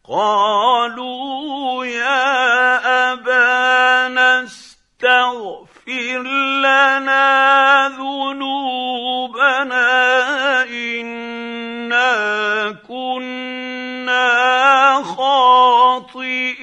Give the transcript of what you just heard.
قَالُوا يَا أَبَانَا اسْتَغْفِرْ لَنَا ذُنُوبَنَا إِنَّا كُنَّا خَاطِئِينَ.